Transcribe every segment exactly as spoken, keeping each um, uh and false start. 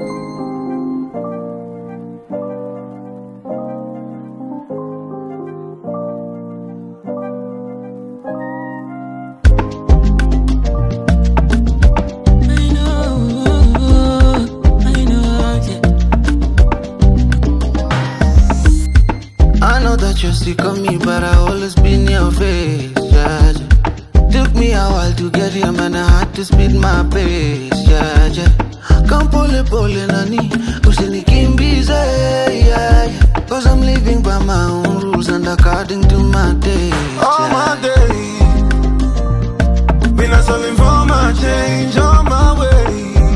You sick of me, but I always been in your face, yeah, yeah. Took me a while to get here, man, I had to speed my pace, yeah, yeah. Come pull it, pull it, nani, usini kimbize, yeah, yeah. Cause I'm living by my own rules and according to my days, yeah. All my days, been hustling for my change, on my way.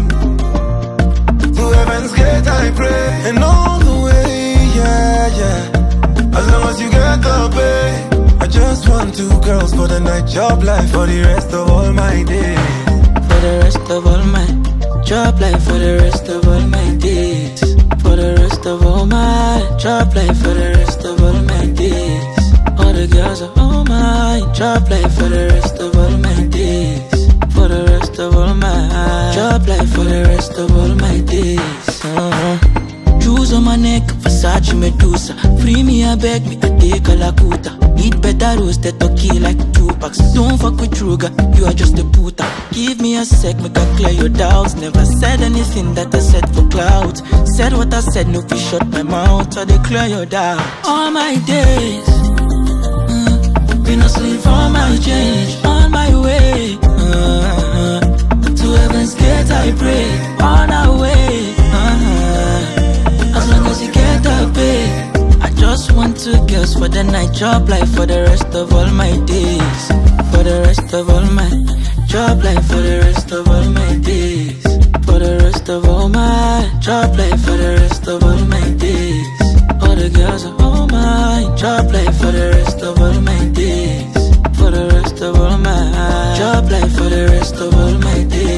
To heaven's gate I pray, and all the way, yeah, yeah. As long as you get the pay, I just want two girls for the night, job life for the rest of all my days. For the rest of all my job life, for the rest of all my days. For the rest of all my job life, for the rest of all my days. All the girls are all my job life, for the rest of all my days. For the rest of all my job life, for the rest of all my days. uh-huh. Jewels on my neck, Versace Medusa. Free me, I beg me, I take a Lakuta. Eat better roasted turkey like two packs. Don't fuck with Truga, you are just a puta. Give me a sec, make I clear your doubts. Never said anything that I said for clouds. Said what I said, no fish shut my mouth, or they clear your doubts. All my days, uh, been hustling for my change. On my way, uh, to heaven's gate I pray. On our way, uh, as long as you get the pay. I just want two girls for the night, job life for the rest of all my days. For the rest of all my job life, for the rest of all my days. For the rest of all my job life, for the rest of all my days. All the girls are all my job life for the rest of all my days. For the rest of all my job life, for the rest of all my days.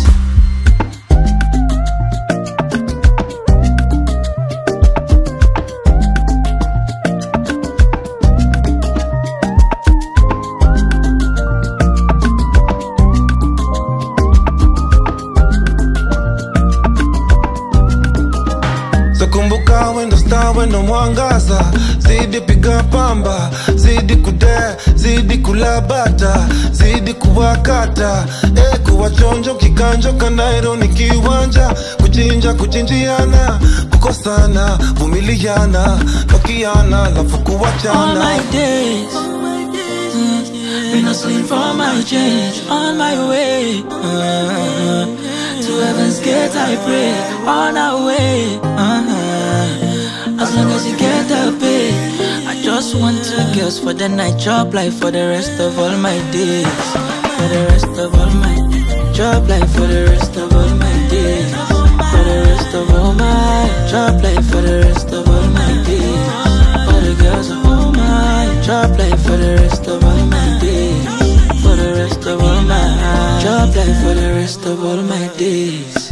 Kumbuka wendo star wendo mwangaza. Zidi piga pamba, zidi kude, zidi kulabata, zidi kuwakata. E kuwachonjo kikanjo kanairo ni kiwanja. Kuchinja kuchinjiana, kukosana, vumiliana, bakiana, lafu kuwachana. All my days, mm, been hustling for my change. On my way, uh, to heaven's gate I pray. On our way, uh-huh. As long as you get the pay. I just want two girls for the night, job life for the rest of all my days. For the rest of all my job life, for the rest of all my days. For the rest of all my job life, for the rest of all my days. All the girls are all my job life for the rest of all my days. For the rest of all my job life, for the rest of all my days.